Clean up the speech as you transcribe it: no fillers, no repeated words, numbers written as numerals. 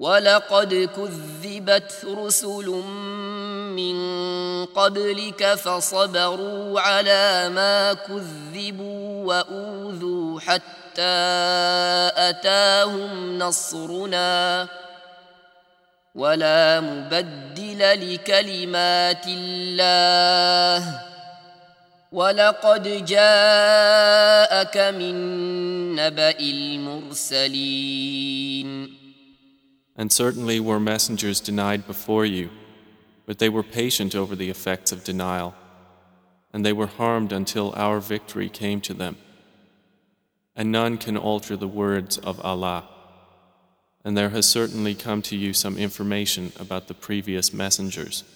ولقد كذبت رسل من قبلك فصبروا على ما كذبوا وأوذوا حتى أتاهم نصرنا ولا مبدل لكلمات الله ولقد جاءك من نبأ المرسلين. And certainly were messengers denied before you, but they were patient over the effects of denial, and they were harmed until our victory came to them. And none can alter the words of Allah. And there has certainly come to you some information about the previous messengers.